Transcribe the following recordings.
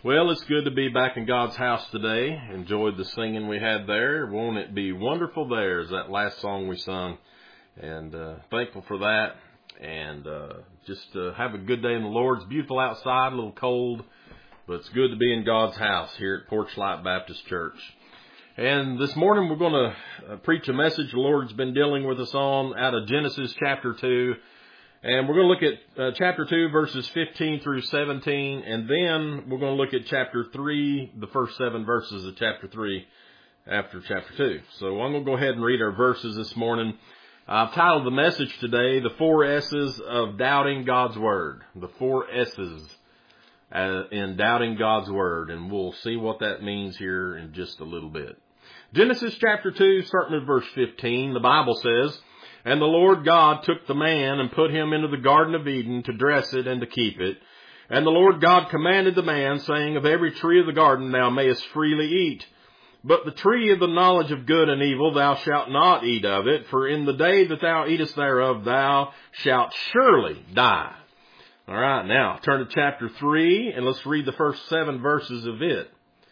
Well, it's good to be back in God's house today. Enjoyed the singing we had there. Won't it be wonderful there is that last song we sung. And thankful for that. And just have a good day in the Lord. It's beautiful outside, a little cold, but it's good to be in God's house here at Porch Light Baptist Church. And this morning we're going to preach a message the Lord's been dealing with us on out of Genesis chapter 2. And we're going to look at chapter 2, verses 15 through 17, and then we're going to look at chapter 3, the first 7 verses of chapter 3 after chapter 2. So I'm going to go ahead and read our verses this morning. I've titled the message today, The 4 S's of Doubting God's Word. The 4 S's in doubting God's Word, and we'll see what that means here in just a little bit. Genesis chapter 2, starting with verse 15, the Bible says, "And the Lord God took the man and put him into the Garden of Eden to dress it and to keep it. And the Lord God commanded the man, saying, Of every tree of the garden thou mayest freely eat. But the tree of the knowledge of good and evil thou shalt not eat of it, for in the day that thou eatest thereof thou shalt surely die." All right, now turn to chapter 3, and let's read the first 7 verses of it.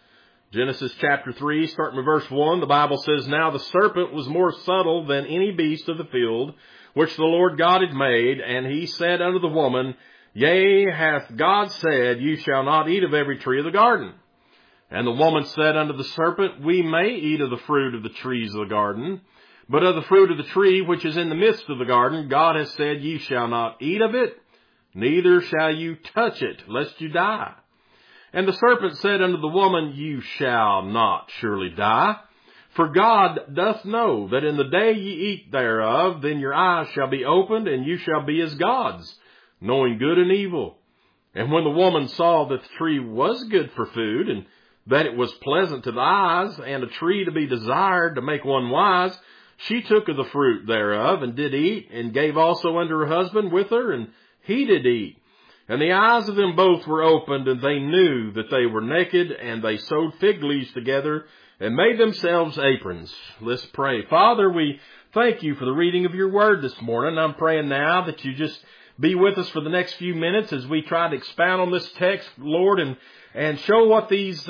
Genesis chapter 3, starting with verse 1, the Bible says, "Now the serpent was more subtle than any beast of the field, which the Lord God had made. And he said unto the woman, Yea, hath God said, You shall not eat of every tree of the garden? And the woman said unto the serpent, We may eat of the fruit of the trees of the garden. But of the fruit of the tree which is in the midst of the garden, God has said, Ye shall not eat of it, neither shall you touch it, lest you die. And the serpent said unto the woman, You shall not surely die. For God doth know that in the day ye eat thereof, then your eyes shall be opened, and you shall be as gods, knowing good and evil. And when the woman saw that the tree was good for food, and that it was pleasant to the eyes, and a tree to be desired to make one wise, she took of the fruit thereof, and did eat, and gave also unto her husband with her, and he did eat. And the eyes of them both were opened, and they knew that they were naked, and they sewed fig leaves together, and made themselves aprons." Let's pray. Father, we thank you for the reading of your word this morning. I'm praying now that you just be with us for the next few minutes as we try to expound on this text, Lord, and show what these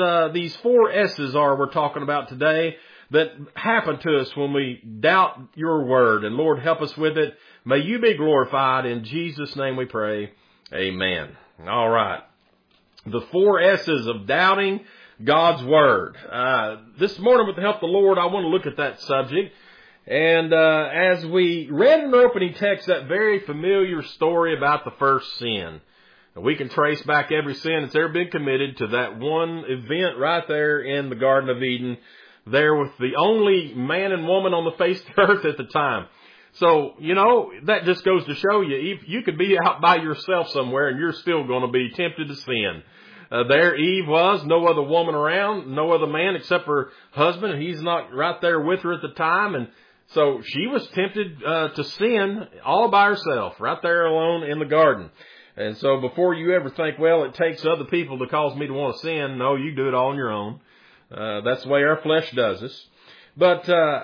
4 S's are we're talking about today that happen to us when we doubt your word. And Lord, help us with it. May you be glorified. In Jesus' name we pray. Amen. All right. The 4 S's of doubting God's Word. This morning, with the help of the Lord, I want to look at that subject. And as we read in the opening text, that very familiar story about the first sin. We can trace back every sin that's ever been committed to that one event right there in the Garden of Eden, there with the only man and woman on the face of the earth at the time. So, that just goes to show you, you could be out by yourself somewhere and you're still going to be tempted to sin. There Eve was, no other woman around, no other man except her husband, and he's not right there with her at the time. And so she was tempted to sin all by herself, right there alone in the garden. And so before you ever think, well, it takes other people to cause me to want to sin, no, you do it all on your own. That's the way our flesh does us. But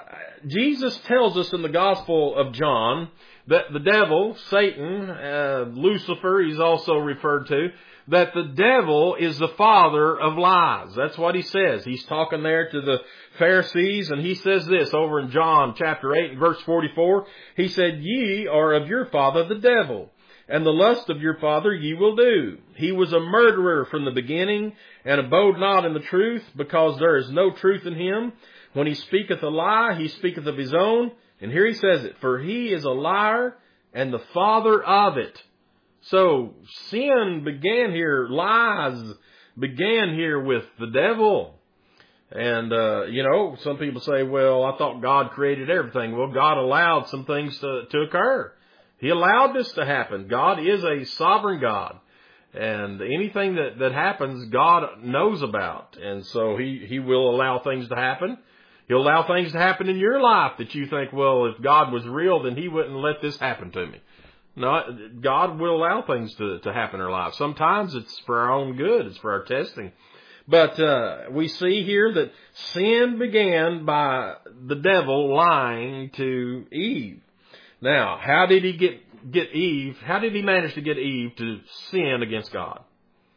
Jesus tells us in the Gospel of John that the devil, Satan, Lucifer, he's also referred to, that the devil is the father of lies. That's what he says. He's talking there to the Pharisees, and he says this over in John chapter 8 and verse 44. He said, Ye are of your father the devil, and the lust of your father ye will do. He was a murderer from the beginning, and abode not in the truth, because there is no truth in him. When he speaketh a lie, he speaketh of his own. And here he says it, For he is a liar and the father of it. So sin began here, lies began here with the devil. And, some people say, well, I thought God created everything. Well, God allowed some things to occur. He allowed this to happen. God is a sovereign God. And anything that happens, God knows about. And so He will allow things to happen. He'll allow things to happen in your life that you think, well, if God was real, then He wouldn't let this happen to me. No, God will allow things to happen in our lives. Sometimes it's for our own good. It's for our testing. But we see here that sin began by the devil lying to Eve. Now, how did he get Eve? How did he manage to get Eve to sin against God?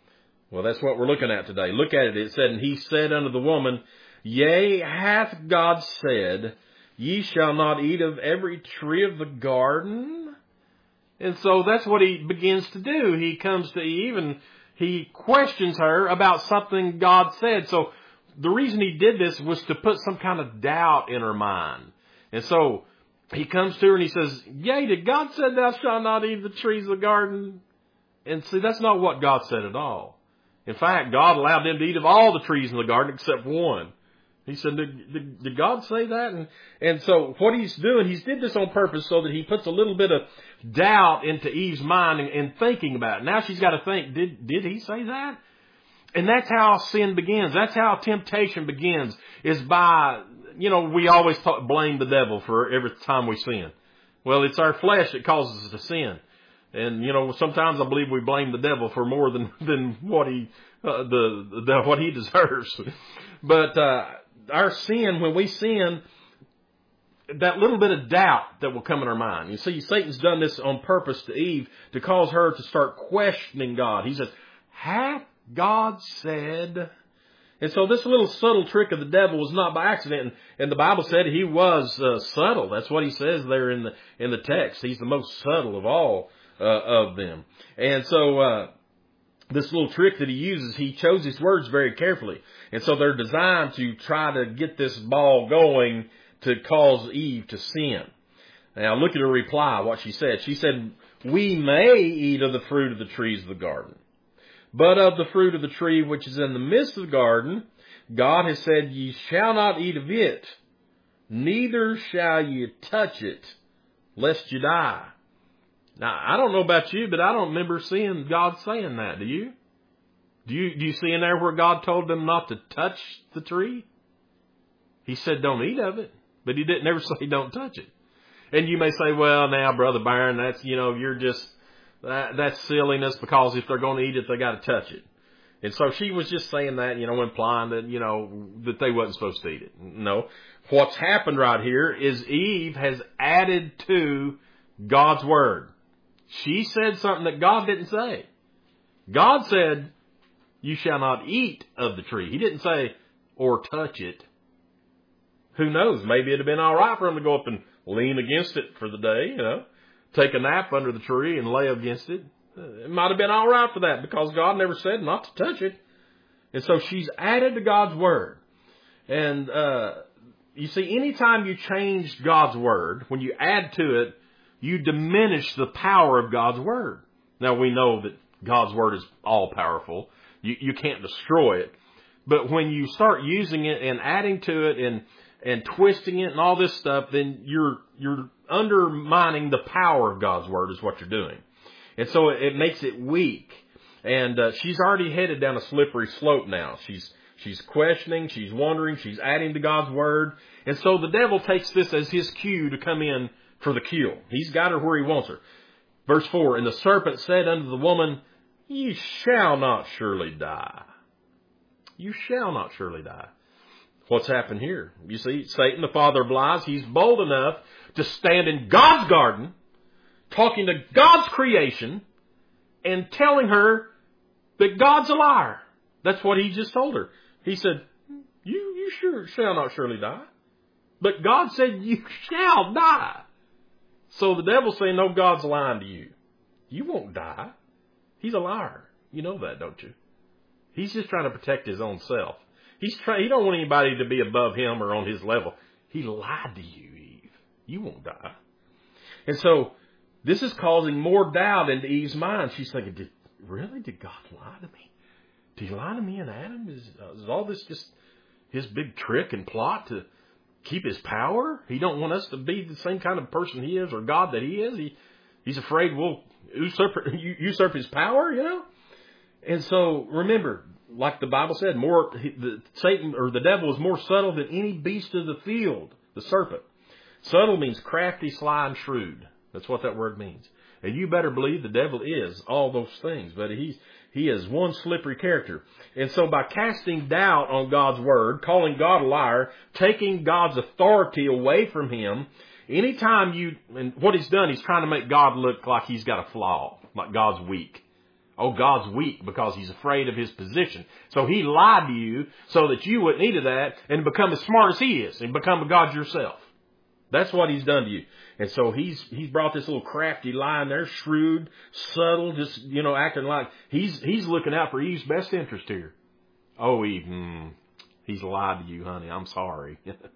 Well, that's what we're looking at today. Look at it. It said, and he said unto the woman, Yea, hath God said, Ye shall not eat of every tree of the garden? And so that's what he begins to do. He comes to Eve and he questions her about something God said. So the reason he did this was to put some kind of doubt in her mind. And so he comes to her and he says, Yea, did God say thou shalt not eat of the trees of the garden? And see, that's not what God said at all. In fact, God allowed them to eat of all the trees in the garden except one. He said, did God say that? And so what he's doing, he's did this on purpose so that he puts a little bit of doubt into Eve's mind and thinking about it. Now she's got to think, did he say that? And that's how sin begins. That's how temptation begins, is by, we always blame the devil for every time we sin. Well, it's our flesh that causes us to sin. And, sometimes I believe we blame the devil for more than what what he deserves. But, our sin, when we sin, that little bit of doubt that will come in our mind. You see, Satan's done this on purpose to Eve to cause her to start questioning God. He says, hath God said? And so this little subtle trick of the devil was not by accident. And the Bible said he was subtle. That's what he says there in the text. He's the most subtle of all of them. And so this little trick that he uses, he chose his words very carefully. And so they're designed to try to get this ball going to cause Eve to sin. Now look at her reply, what she said. She said, we may eat of the fruit of the trees of the garden, but of the fruit of the tree which is in the midst of the garden, God has said, Ye shall not eat of it, neither shall ye touch it, lest you die. Now, I don't know about you, but I don't remember seeing God saying that. Do you? Do you see in there where God told them not to touch the tree? He said don't eat of it, but he didn't ever say don't touch it. And you may say, well, now, Brother Byron, that's, you're just, that's silliness, because if they're going to eat it, they got to touch it. And so she was just saying that, implying that, that they wasn't supposed to eat it. No. What's happened right here is Eve has added to God's word. She said something that God didn't say. God said, you shall not eat of the tree. He didn't say, or touch it. Who knows? Maybe it'd have been all right for him to go up and lean against it for the day, take a nap under the tree and lay against it. It might have been all right for that, because God never said not to touch it. And so she's added to God's word. And, you see, anytime you change God's word, when you add to it, you diminish the power of God's word. Now, we know that God's word is all powerful. You can't destroy it. But when you start using it and adding to it and twisting it and all this stuff, then you're undermining the power of God's word is what you're doing. And so it makes it weak. And she's already headed down a slippery slope now. She's questioning, she's wondering, she's adding to God's word. And so the devil takes this as his cue to come in for the kill. He's got her where he wants her. Verse 4, and the serpent said unto the woman, Ye shall not surely die. You shall not surely die. What's happened here? You see, Satan, the father of lies, he's bold enough to stand in God's garden, talking to God's creation, and telling her that God's a liar. That's what he just told her. He said, you sure shall not surely die. But God said, you shall die. So the devil's saying, no, God's lying to you. You won't die. He's a liar. You know that, don't you? He's just trying to protect his own self. He don't want anybody to be above him or on his level. He lied to you, Eve. You won't die. And so this is causing more doubt into Eve's mind. She's thinking, did God lie to me? Did he lie to me and Adam? Is all this just his big trick and plot to keep his power? He don't want us to be the same kind of person he is or God that he is. He's afraid we'll usurp his power, And so remember, like the Bible said, Satan or the devil is more subtle than any beast of the field, the serpent. Subtle means crafty, sly, and shrewd. That's what that word means. And you better believe the devil is all those things, but he is one slippery character. And so by casting doubt on God's word, calling God a liar, taking God's authority away from him, anytime and what he's done, he's trying to make God look like he's got a flaw, like God's weak. Oh, God's weak because he's afraid of his position. So he lied to you so that you wouldn't eat of that and become as smart as he is and become a God yourself. That's what he's done to you. And so he's brought this little crafty lie in there, shrewd, subtle, just, acting like he's looking out for Eve's best interest here. Oh, Eve, he's lied to you, honey. I'm sorry.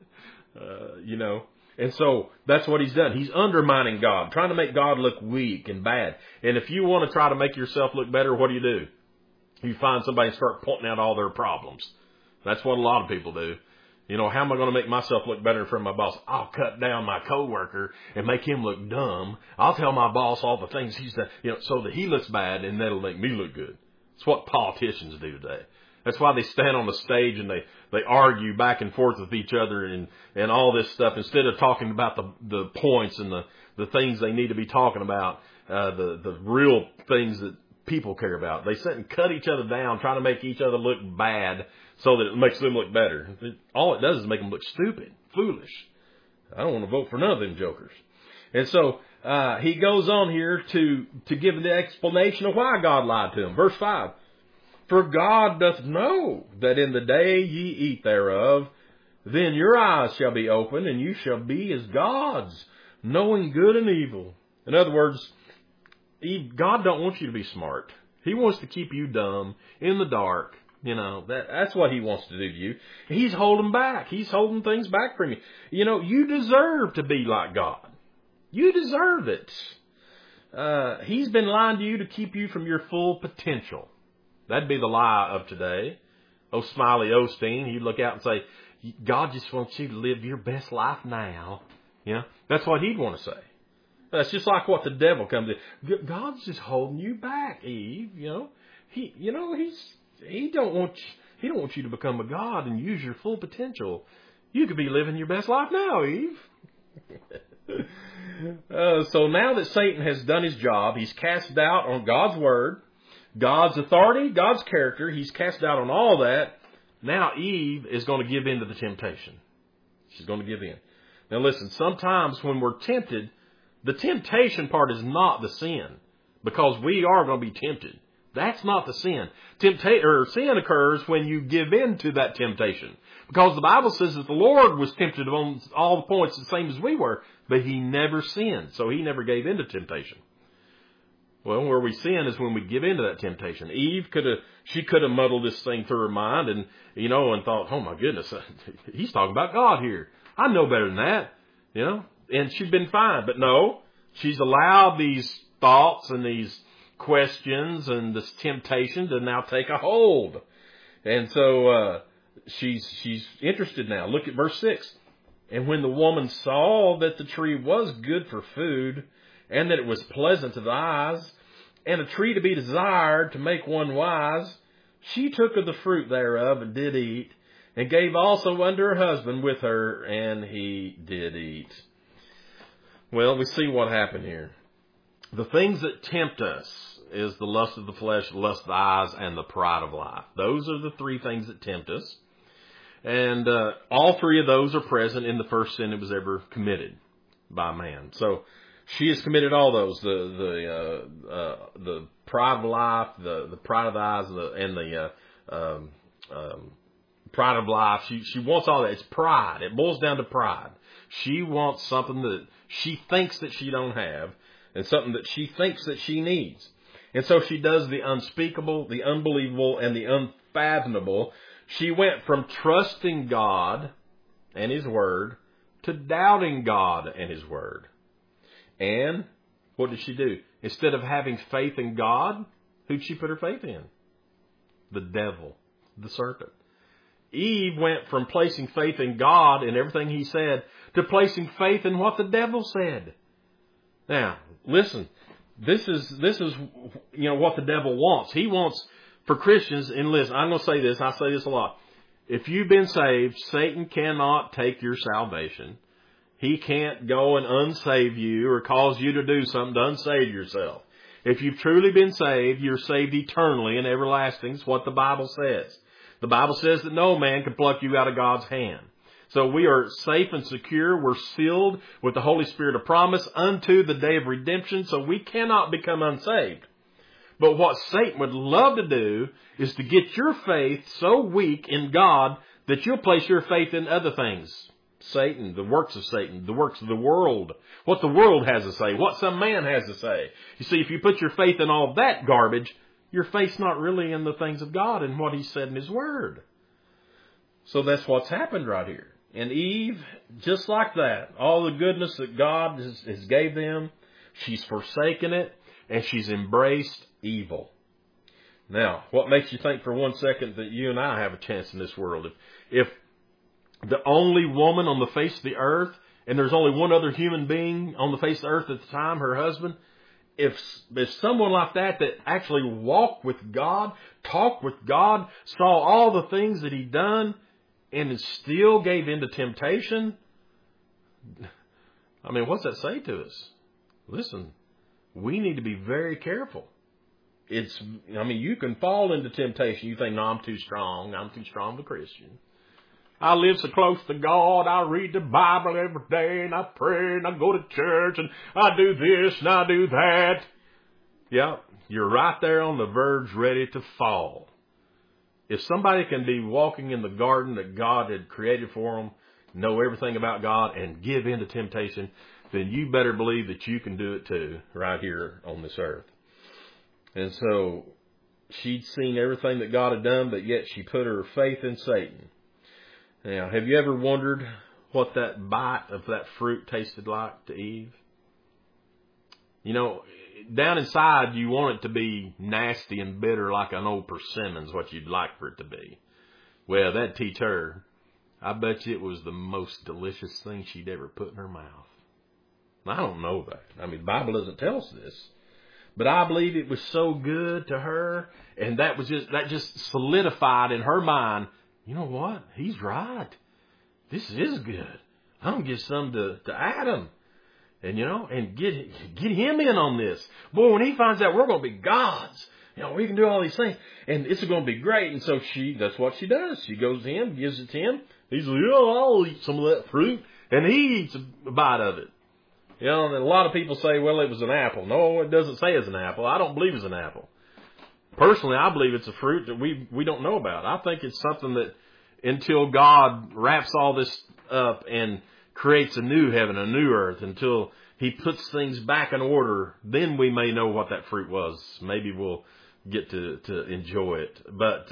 And so that's what he's done. He's undermining God, trying to make God look weak and bad. And if you want to try to make yourself look better, what do? You find somebody and start pointing out all their problems. That's what a lot of people do. How am I going to make myself look better in front of my boss? I'll cut down my coworker and make him look dumb. I'll tell my boss all the things he's done, so that he looks bad, and that'll make me look good. It's what politicians do today. That's why they stand on the stage and they argue back and forth with each other and all this stuff instead of talking about the points and the things they need to be talking about, the real things that people care about. They sit and cut each other down, trying to make each other look bad so that it makes them look better. All it does is make them look stupid, foolish. I don't want to vote for none of them jokers. And so he goes on here to give the explanation of why God lied to him. Verse 5. For God doth know that in the day ye eat thereof, then your eyes shall be opened, and you shall be as gods, knowing good and evil. In other words, God don't want you to be smart. He wants to keep you dumb, in the dark. That's what he wants to do to you. He's holding back. He's holding things back from you. You deserve to be like God. You deserve it. He's been lying to you to keep you from your full potential. That'd be the lie of today. Oh, Smiley Osteen, he'd look out and say, God just wants you to live your best life now. That's what he'd want to say. That's just like what the devil comes in. God's just holding you back, Eve. He don't want you to become a God and use your full potential. You could be living your best life now, Eve. So now that Satan has done his job, he's cast doubt on God's word, God's authority, God's character. He's cast doubt on all that. Now Eve is going to give in to the temptation. She's going to give in. Now listen, sometimes when we're tempted, the temptation part is not the sin, because we are going to be tempted. That's not the sin. Sin occurs when you give in to that temptation. Because the Bible says that the Lord was tempted on all the points the same as we were, but he never sinned. So he never gave in to temptation. Well, where we sin is when we give in to that temptation. Eve could have muddled this thing through her mind and thought, oh my goodness, he's talking about God here. I know better than that, and she'd been fine. But no, she's allowed these thoughts and these questions and this temptation to now take a hold. And so, she's interested now. Look at verse 6. And when the woman saw that the tree was good for food, and that it was pleasant to the eyes, and a tree to be desired to make one wise, she took of the fruit thereof and did eat, and gave also unto her husband with her, and he did eat. Well, we see what happened here. The things that tempt us is the lust of the flesh, the lust of the eyes, and the pride of life. Those are the three things that tempt us. And all three of those are present in the first sin that was ever committed by man. So she has committed all those: the pride of life, the pride of the eyes, and the pride of life. She wants all that. It's pride. It boils down to pride. She wants something that she thinks that she don't have, and something that she thinks that she needs. And so she does the unspeakable, the unbelievable, and the unfathomable. She went from trusting God and his word to doubting God and his word. And what did she do? Instead of having faith in God, who'd she put her faith in? The devil, the serpent. Eve went from placing faith in God and everything he said to placing faith in what the devil said. Now, listen, this is what the devil wants. He wants for Christians, and listen, I'm going to say this, I say this a lot. If you've been saved, Satan cannot take your salvation. He can't go and unsave you or cause you to do something to unsave yourself. If you've truly been saved, you're saved eternally and everlasting. It's what the Bible says. The Bible says that no man can pluck you out of God's hand. So we are safe and secure. We're sealed with the Holy Spirit of promise unto the day of redemption. So we cannot become unsaved. But what Satan would love to do is to get your faith so weak in God that you'll place your faith in other things. Satan, the works of Satan, the works of the world, what the world has to say, what some man has to say. You see, if you put your faith in all that garbage, your faith's not really in the things of God and what He said in His Word. So that's what's happened right here. And Eve, just like that, all the goodness that God has gave them, she's forsaken it and she's embraced evil. Now, what makes you think for 1 second that you and I have a chance in this world? If the only woman on the face of the earth, and there's only one other human being on the face of the earth at the time, her husband, if someone like that actually walked with God, talked with God, saw all the things that He'd done, and still gave in to temptation, I mean, what's that say to us? Listen, we need to be very careful. You can fall into temptation. You think, no, I'm too strong. I'm too strong of a Christian. I live so close to God. I read the Bible every day, and I pray, and I go to church, and I do this, and I do that. Yeah, you're right there on the verge, ready to fall. If somebody can be walking in the garden that God had created for them, know everything about God, and give in to temptation, then you better believe that you can do it too, right here on this earth. And so she'd seen everything that God had done, but yet she put her faith in Satan. Now, have you ever wondered what that bite of that fruit tasted like to Eve? You know, down inside you want it to be nasty and bitter like an old persimmon's what you'd like for it to be. Well, that'd teach her. I bet you it was the most delicious thing she'd ever put in her mouth. I don't know that. I mean, the Bible doesn't tell us this. But I believe it was so good to her, and that just solidified in her mind, you know what? He's right. This is good. I'm going to give some to Adam. And, and get him in on this. Boy, when he finds out we're going to be gods, we can do all these things, and it's going to be great. And so that's what she does. She goes to him, gives it to him. He's like, I'll eat some of that fruit. And he eats a bite of it. And a lot of people say, well, it was an apple. No, it doesn't say it's an apple. I don't believe it's an apple. Personally, I believe it's a fruit that we don't know about. I think it's something that until God wraps all this up and creates a new heaven, a new earth, until He puts things back in order, then we may know what that fruit was. Maybe we'll get to enjoy it. But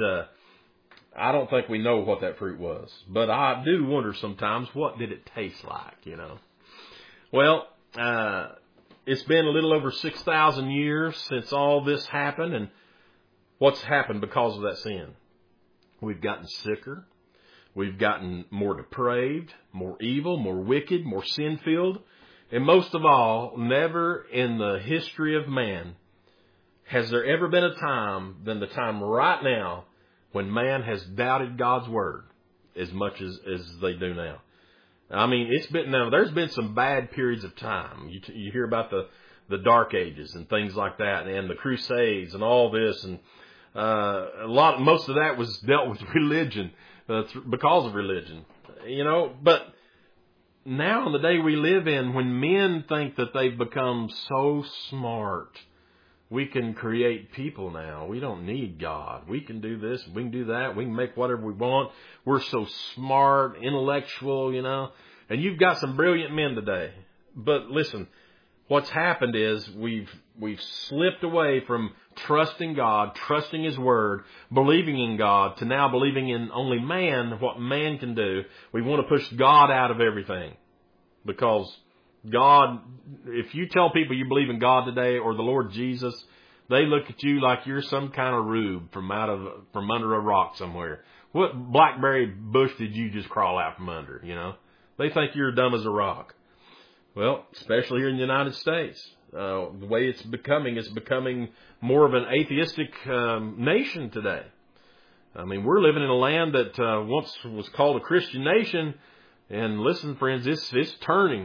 I don't think we know what that fruit was. But I do wonder sometimes, what did it taste like, Well, it's been a little over 6,000 years since all this happened. And what's happened because of that sin? We've gotten sicker. We've gotten more depraved, more evil, more wicked, more sin-filled. And most of all, never in the history of man has there ever been a time than the time right now when man has doubted God's Word as much as they do now. I mean, there's been some bad periods of time. You hear about the Dark Ages and things like that, and the Crusades and all this, and most of that was dealt with religion, because of religion, But now in the day we live in, when men think that they've become so smart, we can create people now. We don't need God. We can do this, we can do that, we can make whatever we want. We're so smart, intellectual, And you've got some brilliant men today. But listen, what's happened is we've slipped away from trusting God, trusting His Word, believing in God, to now believing in only man, what man can do. We want to push God out of everything. Because God, if you tell people you believe in God today or the Lord Jesus, they look at you like you're some kind of rube from under a rock somewhere. What blackberry bush did you just crawl out from under, They think you're dumb as a rock. Well, especially here in the United States. The way it's becoming more of an atheistic nation today. I mean, we're living in a land that once was called a Christian nation. And listen, friends, it's turning,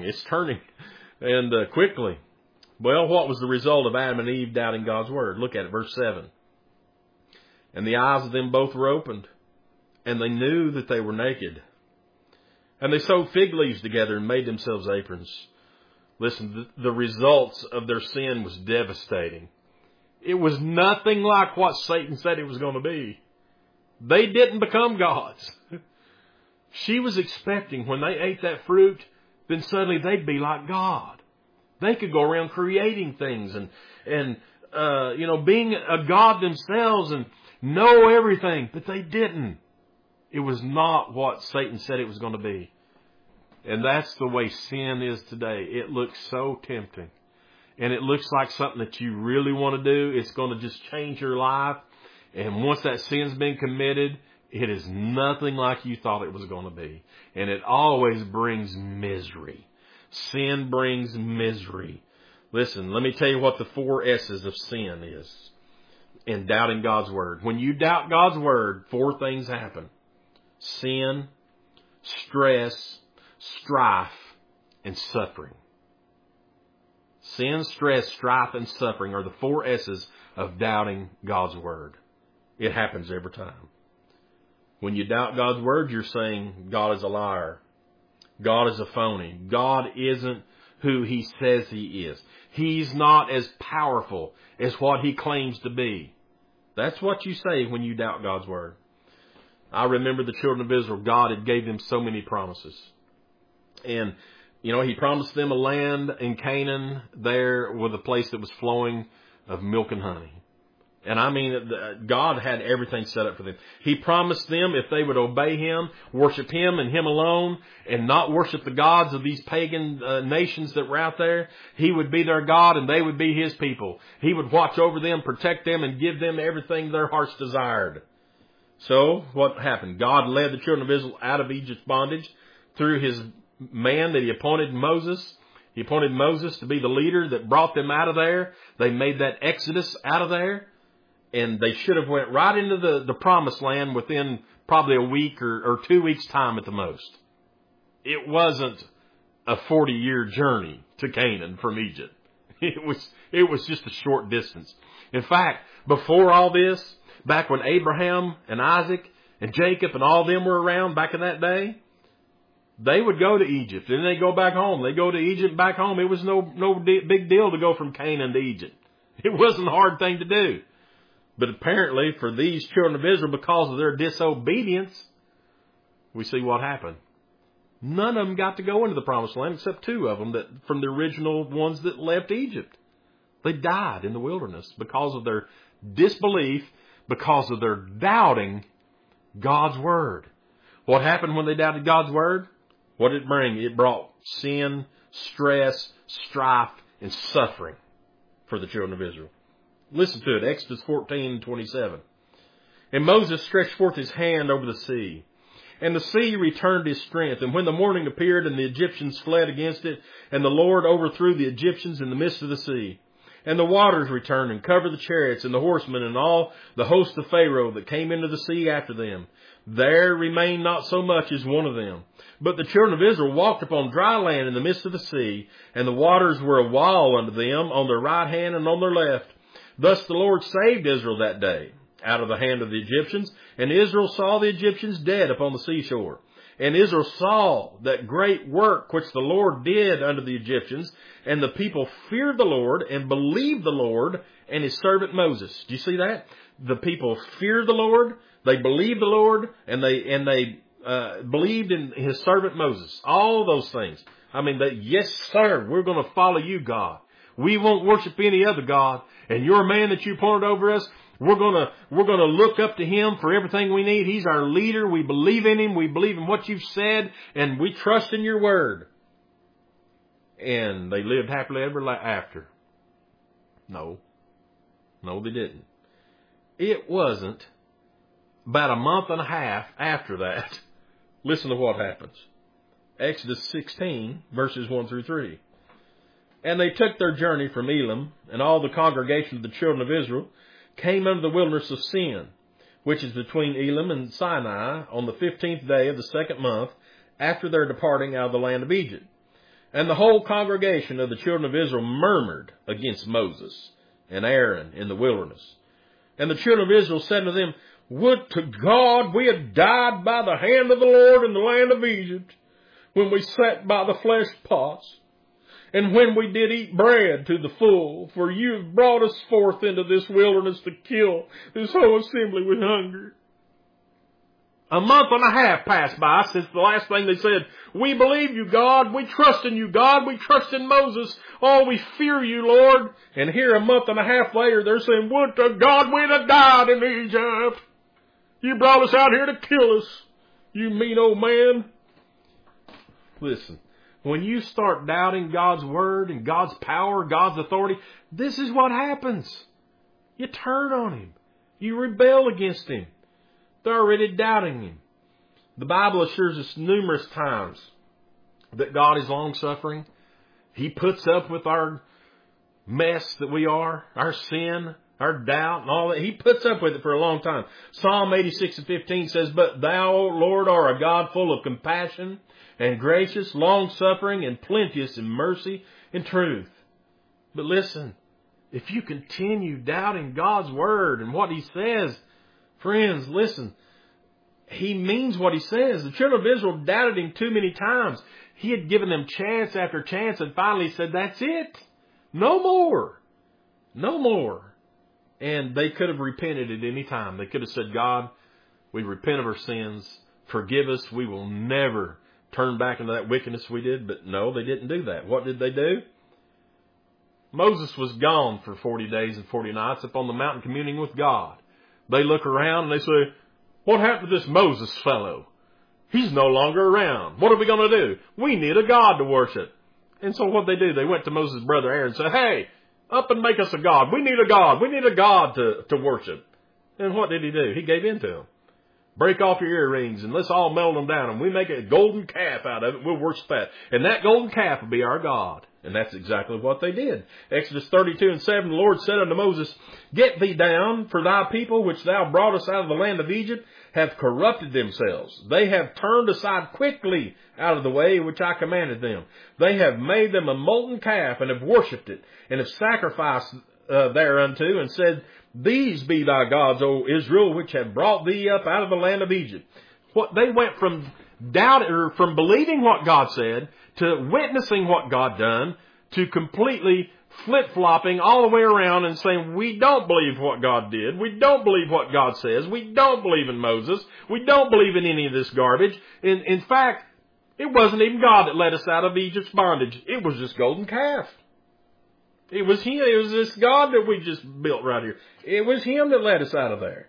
and quickly. Well, what was the result of Adam and Eve doubting God's Word? Look at it, verse 7. And the eyes of them both were opened, and they knew that they were naked. And they sewed fig leaves together and made themselves aprons. Listen, the results of their sin was devastating. It was nothing like what Satan said it was going to be. They didn't become gods. She was expecting when they ate that fruit, then suddenly they'd be like God. They could go around creating things and being a God themselves and know everything, but they didn't. It was not what Satan said it was going to be. And that's the way sin is today. It looks so tempting. And it looks like something that you really want to do. It's going to just change your life. And once that sin's been committed, it is nothing like you thought it was going to be. And it always brings misery. Sin brings misery. Listen, let me tell you what the 4 S's of sin is in doubting God's Word. When you doubt God's Word, 4 things happen. Sin, stress, strife, and suffering. Sin, stress, strife, and suffering are the 4 S's of doubting God's Word. It happens every time. When you doubt God's Word, you're saying God is a liar. God is a phony. God isn't who He says He is. He's not as powerful as what He claims to be. That's what you say when you doubt God's Word. I remember the children of Israel. God had gave them so many promises. And, He promised them a land in Canaan there with a place that was flowing of milk and honey. And I mean, God had everything set up for them. He promised them if they would obey Him, worship Him and Him alone, and not worship the gods of these pagan nations that were out there, He would be their God and they would be His people. He would watch over them, protect them, and give them everything their hearts desired. So, what happened? God led the children of Israel out of Egypt's bondage through His man that He appointed, Moses. He appointed Moses to be the leader that brought them out of there. They made that exodus out of there. And they should have went right into the promised land within probably a week or 2 weeks' time at the most. It wasn't a 40-year journey to Canaan from Egypt. It was just a short distance. In fact, before all this, back when Abraham and Isaac and Jacob and all of them were around back in that day, they would go to Egypt. And then they'd go back home. They go to Egypt back home. It was no big deal to go from Canaan to Egypt. It wasn't a hard thing to do. But apparently for these children of Israel, because of their disobedience, we see what happened. None of them got to go into the promised land except 2 of them from the original ones that left Egypt. They died in the wilderness because of their disbelief, because of their doubting God's Word. What happened when they doubted God's Word? What did it bring? It brought sin, stress, strife, and suffering for the children of Israel. Listen to it, Exodus 14:27. And Moses stretched forth his hand over the sea, and the sea returned his strength. And when the morning appeared, and the Egyptians fled against it, and the Lord overthrew the Egyptians in the midst of the sea. And the waters returned and covered the chariots and the horsemen and all the host of Pharaoh that came into the sea after them. There remained not so much as one of them. But the children of Israel walked upon dry land in the midst of the sea, and the waters were a wall unto them on their right hand and on their left. Thus the Lord saved Israel that day out of the hand of the Egyptians, and Israel saw the Egyptians dead upon the seashore. And Israel saw that great work which the Lord did unto the Egyptians, and the people feared the Lord and believed the Lord and His servant Moses. Do you see that? The people feared the Lord, they believed the Lord, and they believed in His servant Moses. All those things. I mean, yes, sir, we're going to follow you, God. We won't worship any other God. And your man that you appointed over us, we're gonna look up to Him for everything we need. He's our leader. We believe in Him. We believe in what you've said, and we trust in your word. And they lived happily ever after. No, they didn't. It wasn't about a month and a half after that. Listen to what happens. Exodus 16, verses 1 through 3. And they took their journey from Elim, and all the congregation of the children of Israel came unto the wilderness of Sin, which is between Elim and Sinai, on the 15th day of the 2nd month, after their departing out of the land of Egypt. And the whole congregation of the children of Israel murmured against Moses and Aaron in the wilderness. And the children of Israel said unto them, Would to God we had died by the hand of the Lord in the land of Egypt, when we sat by the flesh pots. and when we did eat bread to the full, for you have brought us forth into this wilderness to kill this whole assembly with hunger. A month and a half passed by since the last thing they said. We believe you, God. We trust in you, God. We trust in Moses. Oh, we fear you, Lord. And here a month and a half later, they're saying, would to God we'd have died in Egypt. You brought us out here to kill us, you mean old man. Listen, when you start doubting God's word and God's power, God's authority, this is what happens. You turn on Him. You rebel against Him. They're already doubting Him. The Bible assures us numerous times that God is long-suffering. He puts up with our mess that we are, our sin, our doubt, and all that. He puts up with it for a long time. Psalm 86:15 says, but thou, O Lord, art a God full of compassion and gracious, long-suffering, and plenteous in mercy and truth. But listen, if you continue doubting God's word and what He says, friends, listen, He means what He says. The children of Israel doubted Him too many times. He had given them chance after chance and finally said, that's it. No more. No more. And they could have repented at any time. They could have said, God, we repent of our sins. Forgive us. We will never turn back into that wickedness we did. But no, they didn't do that. What did they do? Moses was gone for 40 days and 40 nights up on the mountain communing with God. They look around and they say, what happened to this Moses fellow? He's no longer around. What are we going to do? We need a God to worship. And so what they do, they went to Moses' brother Aaron and said, hey, up and make us a God. We need a God. We need a God to worship. And what did he do? He gave in to them. Break off your earrings and let's all melt them down and we make a golden calf out of it. We'll worship that. And that golden calf will be our God. And that's exactly what they did. Exodus 32:7, the Lord said unto Moses, get thee down, for thy people which thou broughtest out of the land of Egypt have corrupted themselves. They have turned aside quickly out of the way which I commanded them. They have made them a molten calf and have worshipped it and have sacrificed thereunto and said, these be thy gods, O Israel, which have brought thee up out of the land of Egypt. What they went from from believing what God said to witnessing what God done to completely flip-flopping all the way around and saying, we don't believe what God did. We don't believe what God says. We don't believe in Moses. We don't believe in any of this garbage. In fact, it wasn't even God that led us out of Egypt's bondage. It was this golden calf. It was Him. It was this God that we just built right here. It was Him that led us out of there.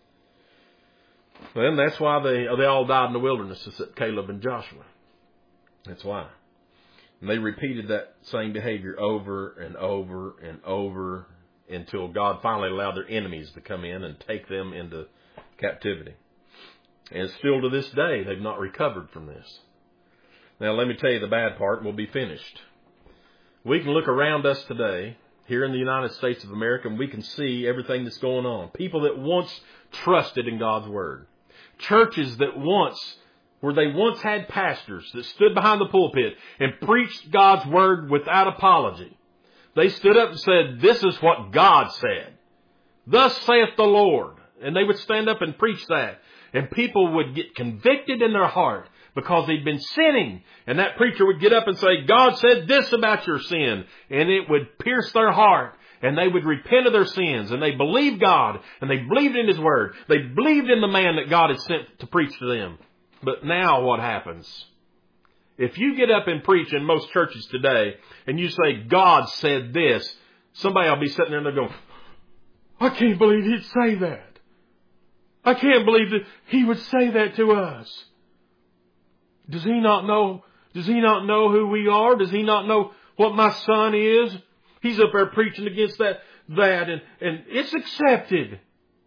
Well, that's why they all died in the wilderness, except Caleb and Joshua. That's why. And they repeated that same behavior over and over and over until God finally allowed their enemies to come in and take them into captivity. And still to this day, they've not recovered from this. Now, let me tell you the bad part, and we'll be finished. We can look around us today, here in the United States of America, and we can see everything that's going on. People that once trusted in God's Word. Churches that once had pastors that stood behind the pulpit and preached God's Word without apology. They stood up and said, this is what God said. Thus saith the Lord. And they would stand up and preach that. And people would get convicted in their heart because they'd been sinning. And that preacher would get up and say, God said this about your sin. And it would pierce their heart. And they would repent of their sins. And they believed God. And they believed in His Word. They believed in the man that God had sent to preach to them. But now what happens? If you get up and preach in most churches today and you say, God said this, somebody will be sitting there and they'll go, I can't believe He'd say that. I can't believe that He would say that to us. Does He not know? Does He not know who we are? Does He not know what my son is? He's up there preaching against that, and it's accepted.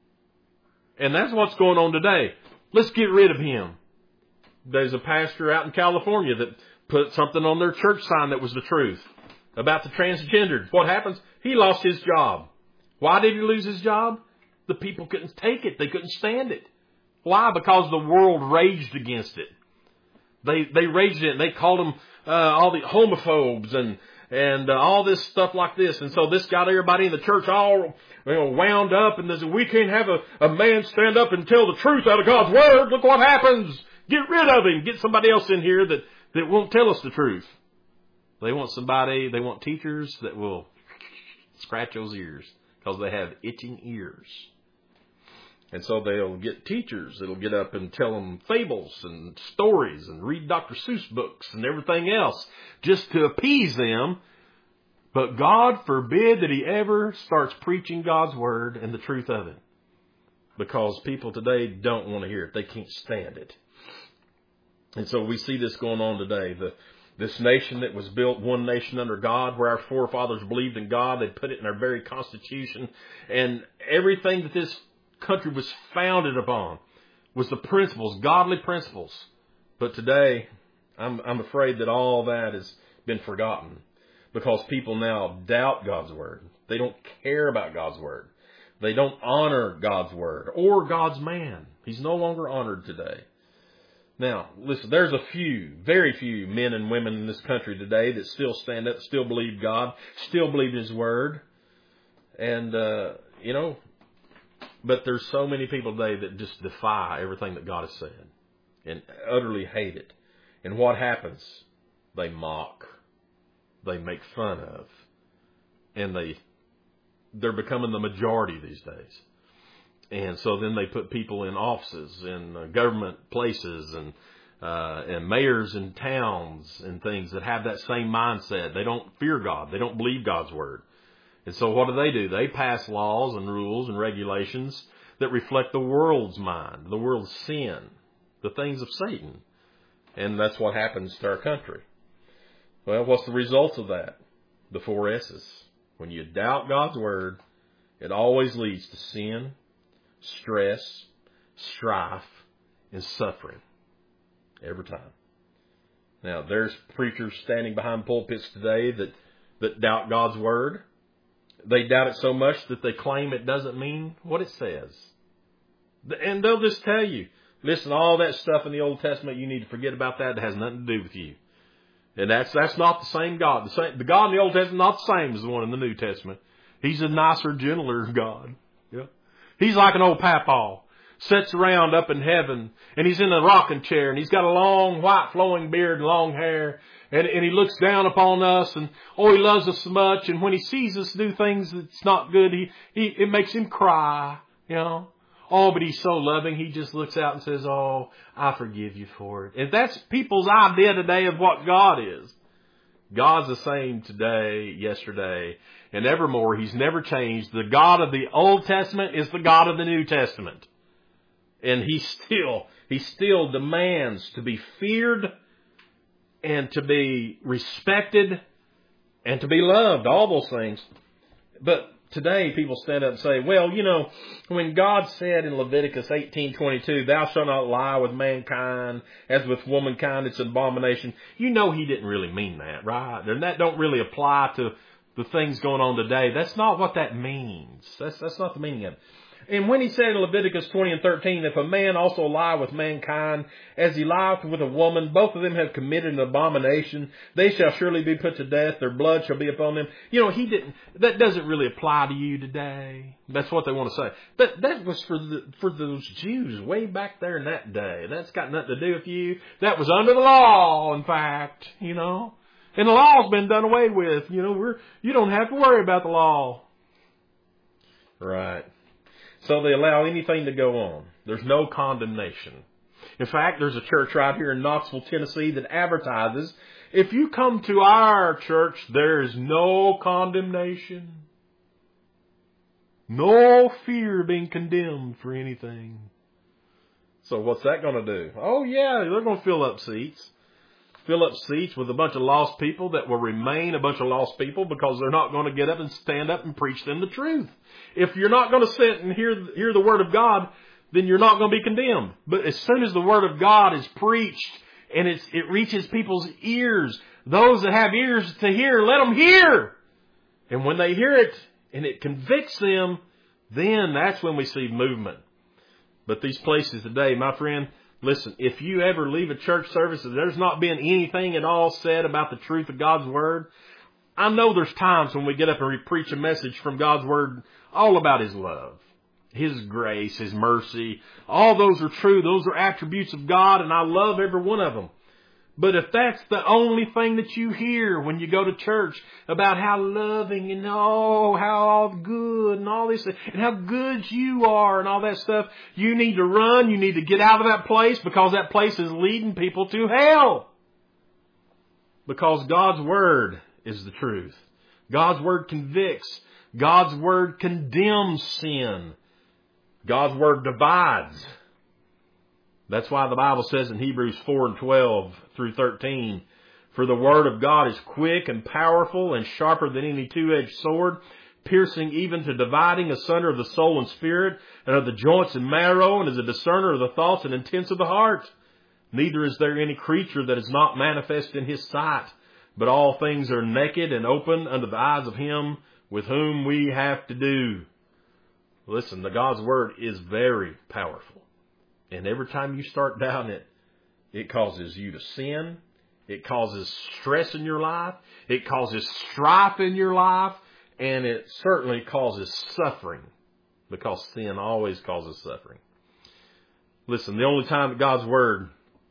And that's what's going on today. Let's get rid of him. There's a pastor out in California that put something on their church sign that was the truth about the transgendered. What happens? He lost his job. Why did he lose his job? The people couldn't take it. They couldn't stand it. Why? Because the world raged against it. They raged it. And they called them all the homophobes and all this stuff like this. And so this got everybody in the church all wound up. And they said, we can't have a man stand up and tell the truth out of God's Word. Look what happens. Get rid of him. Get somebody else in here that won't tell us the truth. They want teachers that will scratch those ears because they have itching ears. And so they'll get teachers that'll get up and tell them fables and stories and read Dr. Seuss books and everything else just to appease them. But God forbid that he ever starts preaching God's word and the truth of it. Because people today don't want to hear it. They can't stand it. And so we see this going on today. This nation that was built, one nation under God, where our forefathers believed in God. They put it in our very constitution. And everything that this country was founded upon was the principles, godly principles. But today, I'm afraid that all that has been forgotten because people now doubt God's word. They don't care about God's word. They don't honor God's word or God's man. He's no longer honored today. Now, listen, there's a few, very few men and women in this country today that still stand up, still believe God, still believe his word. And, but there's so many people today that just defy everything that God has said and utterly hate it. And what happens? They mock. They make fun of. And they're becoming the majority these days. And so then they put people in offices, in government places, and mayors in towns and things that have that same mindset. They don't fear God. They don't believe God's word. And so what do? They pass laws and rules and regulations that reflect the world's mind, the world's sin, the things of Satan. And that's what happens to our country. Well, what's the result of that? The 4 S's. When you doubt God's word, it always leads to sin, stress, strife, and suffering. Every time. Now, there's preachers standing behind pulpits today that doubt God's word. They doubt it so much that they claim it doesn't mean what it says. And they'll just tell you, listen, all that stuff in the Old Testament, you need to forget about that. It has nothing to do with you. And that's not the same God. The God in the Old Testament is not the same as the one in the New Testament. He's a nicer, gentler God. Yeah. He's like an old papaw. Sits around up in heaven, and he's in a rocking chair, and he's got a long, white, flowing beard and long hair, and he looks down upon us, and he loves us so much, and when he sees us do things that's not good, it makes him cry, you know. Oh, but he's so loving, he just looks out and says, oh, I forgive you for it. And that's people's idea today of what God is. God's the same today, yesterday, and evermore. He's never changed. The God of the Old Testament is the God of the New Testament. And he still demands to be feared and to be respected and to be loved, all those things. But today people stand up and say, well, when God said in Leviticus 18:22, thou shalt not lie with mankind as with womankind, it's an abomination. He didn't really mean that, right? And that don't really apply to the things going on today. That's not what that means. That's not the meaning of it. And when he said in Leviticus 20:13, if a man also lie with mankind as he lieth with a woman, both of them have committed an abomination. They shall surely be put to death. Their blood shall be upon them. That doesn't really apply to you today. That's what they want to say. But that was for those Jews way back there in that day. That's got nothing to do with you. That was under the law, in fact, And the law's been done away with. You don't have to worry about the law. Right. So they allow anything to go on. There's no condemnation. In fact, there's a church right here in Knoxville, Tennessee that advertises, if you come to our church, there is no condemnation. No fear of being condemned for anything. So what's that going to do? Oh yeah, they're going to fill up seats. Fill up seats with a bunch of lost people that will remain a bunch of lost people because they're not going to get up and stand up and preach them the truth. If you're not going to sit and hear the Word of God, then you're not going to be condemned. But as soon as the Word of God is preached and it reaches people's ears, those that have ears to hear, let them hear. And when they hear it and it convicts them, then that's when we see movement. But these places today, my friend, listen, if you ever leave a church service and there's not been anything at all said about the truth of God's Word, I know there's times when we get up and we preach a message from God's Word all about His love, His grace, His mercy. All those are true. Those are attributes of God, and I love every one of them. But if that's the only thing that you hear when you go to church about how loving and how all good and all this and how good you are and all that stuff, you need to run. You need to get out of that place because that place is leading people to hell. Because God's Word is the truth. God's Word convicts. God's Word condemns sin. God's Word divides. That's why the Bible says in Hebrews 4:12 through 13, for the Word of God is quick and powerful and sharper than any two-edged sword, piercing even to dividing asunder of the soul and spirit and of the joints and marrow, and is a discerner of the thoughts and intents of the heart. Neither is there any creature that is not manifest in His sight, but all things are naked and open under the eyes of Him with whom we have to do. Listen, the God's Word is very powerful. And every time you start doubting it, it causes you to sin. It causes stress in your life. It causes strife in your life. And it certainly causes suffering, because sin always causes suffering. Listen, the only time that God's Word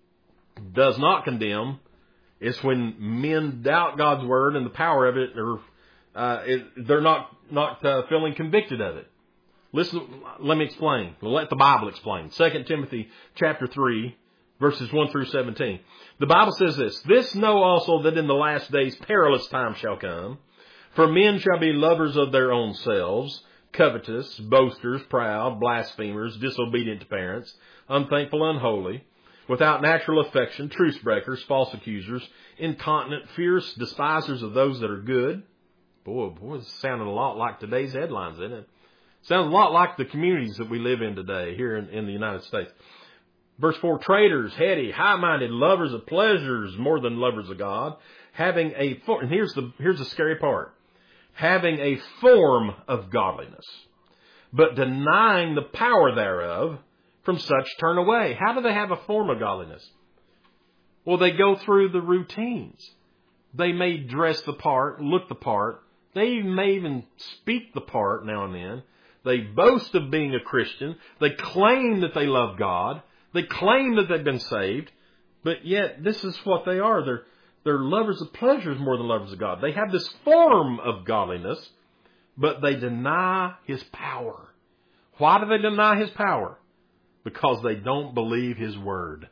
does not condemn is when men doubt God's Word and the power of it, or they're not feeling convicted of it. Listen, let me explain. Let the Bible explain. 2 Timothy chapter 3, verses 1 through 17. The Bible says this, this know also that in the last days perilous times shall come, for men shall be lovers of their own selves, covetous, boasters, proud, blasphemers, disobedient to parents, unthankful, unholy, without natural affection, truce breakers, false accusers, incontinent, fierce, despisers of those that are good. Boy, it's sounding a lot like today's headlines, isn't it? Sounds a lot like the communities that we live in today here in the United States. Verse 4, traitors, heady, high-minded, lovers of pleasures more than lovers of God, having a form, and here's the scary part, having a form of godliness, but denying the power thereof, from such turn away. How do they have a form of godliness? Well, they go through the routines. They may dress the part, look the part. They may even speak the part now and then. They boast of being a Christian. They claim that they love God. They claim that they've been saved. But yet, this is what they are. They're lovers of pleasures more than lovers of God. They have this form of godliness, but they deny His power. Why do they deny His power? Because they don't believe His Word.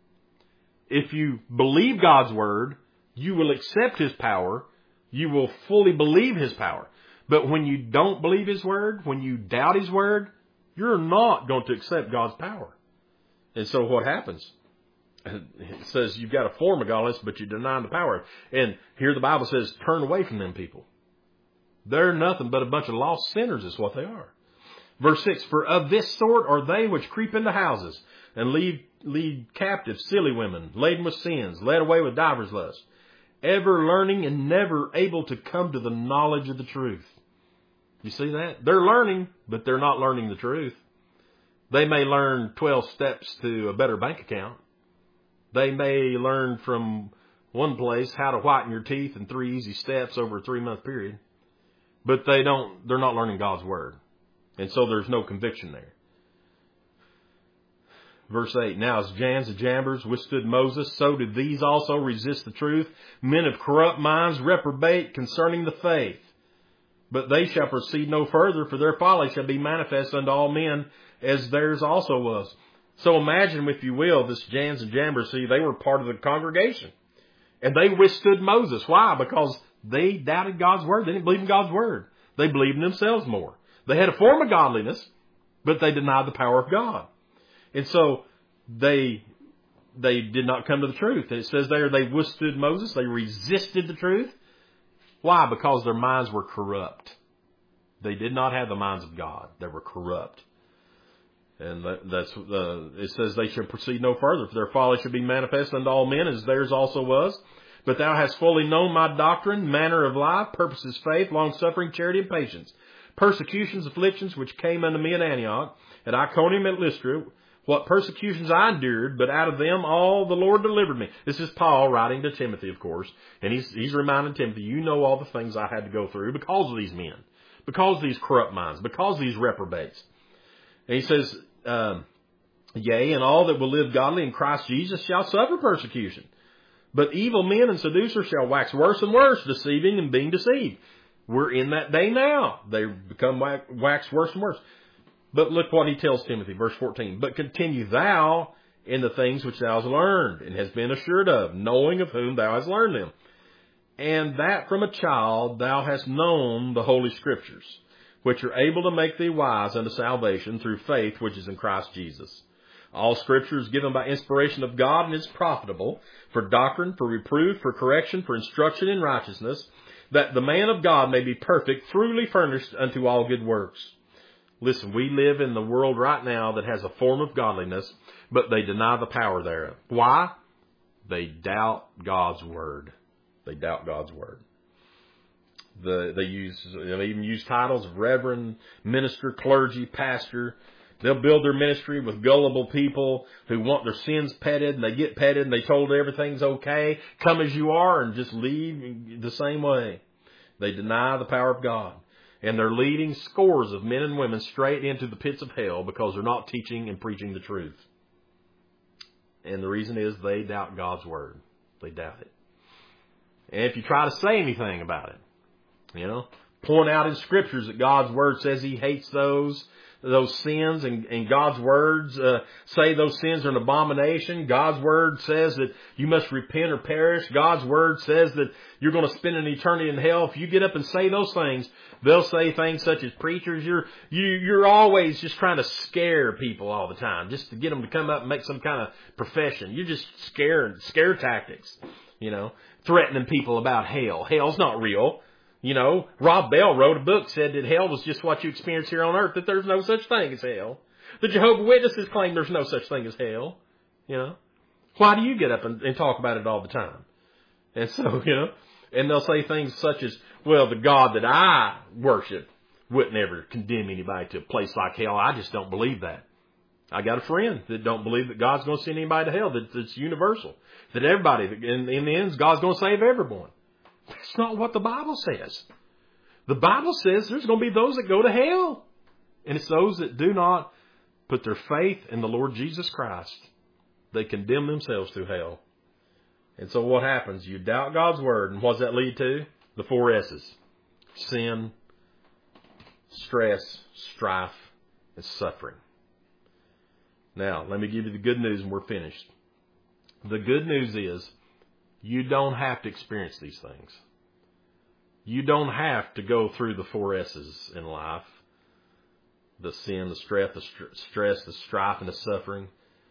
If you believe God's Word, you will accept His power. You will fully believe His power. But when you don't believe His Word, when you doubt His Word, you're not going to accept God's power. And so what happens? It says you've got a form of godliness, but you deny the power. And here the Bible says, turn away from them people. They're nothing but a bunch of lost sinners is what they are. Verse 6, for of this sort are they which creep into houses and lead captive silly women, laden with sins, led away with divers lusts, ever learning and never able to come to the knowledge of the truth. You see that? They're learning, but they're not learning the truth. They may learn 12 steps to a better bank account. They may learn from one place how to whiten your teeth in 3 easy steps over a 3-month period. But they're not learning God's Word. And so there's no conviction there. Verse 8, now as Jannes and Jambres withstood Moses, so did these also resist the truth. Men of corrupt minds reprobate concerning the faith. But they shall proceed no further, for their folly shall be manifest unto all men, as theirs also was. So imagine, if you will, this Jannes and Jambres, see, they were part of the congregation. And they withstood Moses. Why? Because they doubted God's Word. They didn't believe in God's Word. They believed in themselves more. They had a form of godliness, but they denied the power of God. And so they did not come to the truth. And it says there, they withstood Moses. They resisted the truth. Why? Because their minds were corrupt. They did not have the minds of God. They were corrupt. And it says they shall proceed no further, for their folly shall be manifest unto all men, as theirs also was. But thou hast fully known my doctrine, manner of life, purposes, faith, long-suffering, charity, and patience. Persecutions, afflictions, which came unto me at Antioch, at Iconium, at Lystra, what persecutions I endured, but out of them all the Lord delivered me. This is Paul writing to Timothy, of course, and he's reminding Timothy, you know all the things I had to go through because of these men, because of these corrupt minds, because of these reprobates. And he says, yea, and all that will live godly in Christ Jesus shall suffer persecution. But evil men and seducers shall wax worse and worse, deceiving and being deceived. We're in that day now. They become wax worse and worse. But look what he tells Timothy, verse 14. But continue thou in the things which thou hast learned, and hast been assured of, knowing of whom thou hast learned them. And that from a child thou hast known the Holy Scriptures, which are able to make thee wise unto salvation through faith which is in Christ Jesus. All Scripture is given by inspiration of God and is profitable for doctrine, for reproof, for correction, for instruction in righteousness, that the man of God may be perfect, truly furnished unto all good works. Listen, we live in the world right now that has a form of godliness, but they deny the power thereof. Why? They doubt God's Word. They doubt God's Word. They even use titles of reverend, minister, clergy, pastor. They'll build their ministry with gullible people who want their sins petted, and they get petted, and they told everything's okay. Come as you are, and just leave the same way. They deny the power of God. And they're leading scores of men and women straight into the pits of hell because they're not teaching and preaching the truth. And the reason is they doubt God's Word. They doubt it. And if you try to say anything about it, point out in Scriptures that God's Word says He hates those sins, and God's words say those sins are an abomination. God's Word says that you must repent or perish. God's Word says that you're going to spend an eternity in hell. If you get up and say those things, they'll say things such as, preachers, you're always just trying to scare people all the time, just to get them to come up and make some kind of profession. You're just scare tactics, threatening people about hell. Hell's not real. Rob Bell wrote a book, said that hell was just what you experience here on earth, that there's no such thing as hell. The Jehovah's Witnesses claim there's no such thing as hell. Why do you get up and talk about it all the time? And so, and they'll say things such as, well, the God that I worship wouldn't ever condemn anybody to a place like hell. I just don't believe that. I got a friend that don't believe that God's going to send anybody to hell, that it's universal, that everybody, in the end, God's going to save everyone. That's not what the Bible says. The Bible says there's going to be those that go to hell. And it's those that do not put their faith in the Lord Jesus Christ. They condemn themselves to hell. And so what happens? You doubt God's Word. And what does that lead to? The 4 S's. Sin, stress, strife, and suffering. Now, let me give you the good news and we're finished. The good news is, you don't have to experience these things. You don't have to go through the 4 S's in life. The sin, the stress, the strife, and the suffering.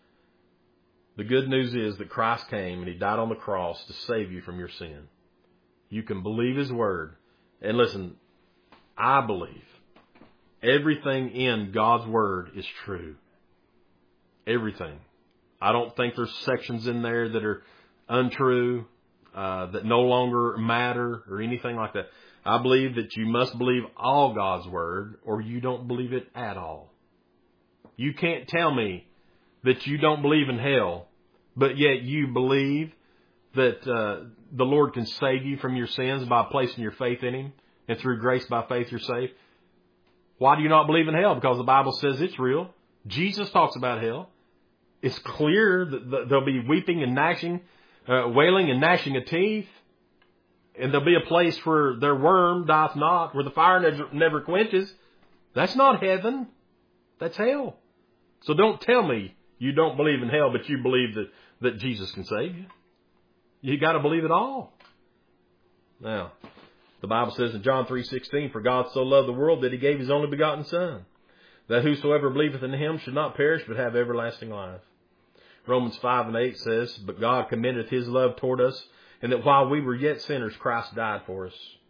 The good news is that Christ came and He died on the cross to save you from your sin. You can believe His Word. And listen, I believe everything in God's Word is true. Everything. I don't think there's sections in there that are untrue, that no longer matter or anything like that. I believe that you must believe all God's Word or you don't believe it at all. You can't tell me that you don't believe in hell, but yet you believe that the Lord can save you from your sins by placing your faith in Him, and through grace by faith you're saved. Why do you not believe in hell? Because the Bible says it's real. Jesus talks about hell. It's clear that there'll be weeping and gnashing, wailing and gnashing of teeth. And there'll be a place where their worm doth not, where the fire never quenches. That's not heaven. That's hell. So don't tell me you don't believe in hell, but you believe that Jesus can save you. You got to believe it all. Now, the Bible says in John 3:16, for God so loved the world that He gave His only begotten Son, that whosoever believeth in Him should not perish but have everlasting life. Romans 5:8 says, but God commendeth His love toward us, and that while we were yet sinners, Christ died for us.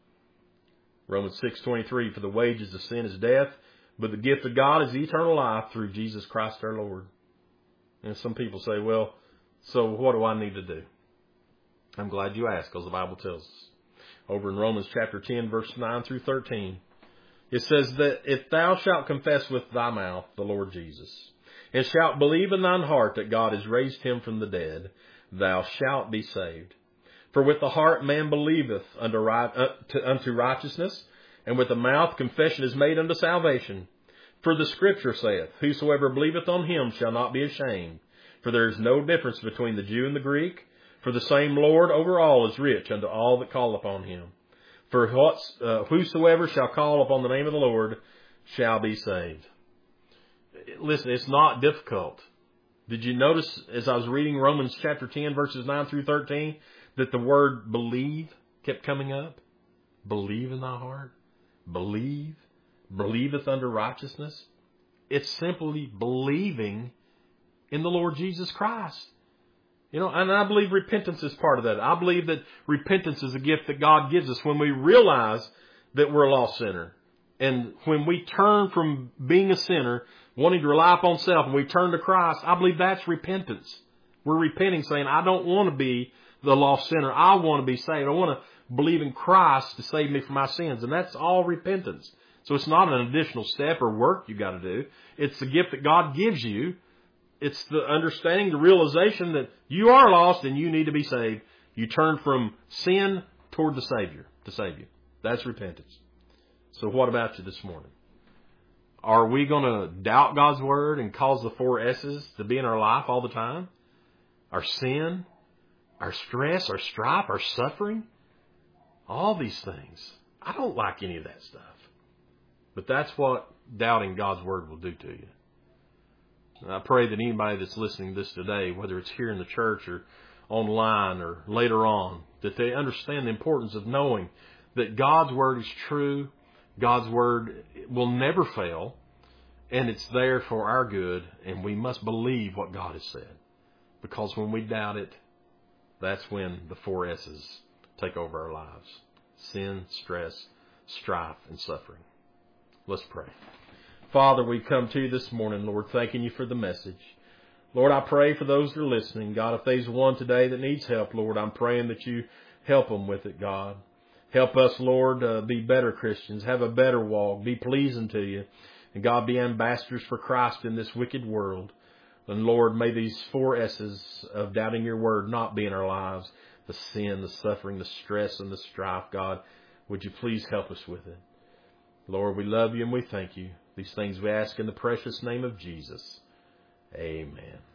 Romans 6:23, for the wages of sin is death, but the gift of God is eternal life through Jesus Christ our Lord. And some people say, well, so what do I need to do? I'm glad you asked, because the Bible tells us. Over in Romans chapter 10, verse 9 through 13, it says that if thou shalt confess with thy mouth the Lord Jesus, and shalt believe in thine heart that God has raised Him from the dead, thou shalt be saved. For with the heart man believeth unto righteousness, and with the mouth confession is made unto salvation. For the Scripture saith, whosoever believeth on Him shall not be ashamed. For there is no difference between the Jew and the Greek, For the same Lord over all is rich unto all that call upon him. For whosoever shall call upon the name of the Lord shall be saved. Listen, it's not difficult. Did you notice as I was reading Romans chapter 10, verses 9 through 13, that the word believe kept coming up? Believe in thy heart. Believe. Believeth unto righteousness. It's simply believing in the Lord Jesus Christ. You know, and I believe repentance is part of that. I believe that repentance is a gift that God gives us when we realize that we're a lost sinner. And when we turn from being a sinner, wanting to rely upon self, and we turn to Christ, I believe that's repentance. We're repenting, saying, I don't want to be the lost sinner. I want to be saved. I want to believe in Christ to save me from my sins. And that's all repentance. So it's not an additional step or work you got to do. It's the gift that God gives you. It's the understanding, the realization that you are lost and you need to be saved. You turn from sin toward the Savior to save you. That's repentance. So what about you this morning? Are we going to doubt God's Word and cause the 4 S's to be in our life all the time? Our sin, our stress, our strife, our suffering, all these things. I don't like any of that stuff. But that's what doubting God's Word will do to you. And I pray that anybody that's listening to this today, whether it's here in the church or online or later on, that they understand the importance of knowing that God's Word is true. God's Word will never fail, and it's there for our good, and we must believe what God has said. Because when we doubt it, that's when the 4 S's take over our lives. Sin, stress, strife, and suffering. Let's pray. Father, we come to you this morning, Lord, thanking you for the message. Lord, I pray for those that are listening. God, if there's one today that needs help, Lord, I'm praying that you help them with it, God. Help us, Lord, be better Christians, have a better walk, be pleasing to you. And God, be ambassadors for Christ in this wicked world. And Lord, may these 4 S's of doubting your word not be in our lives. The sin, the suffering, the stress, and the strife, God, would you please help us with it? Lord, we love you and we thank you. These things we ask in the precious name of Jesus. Amen.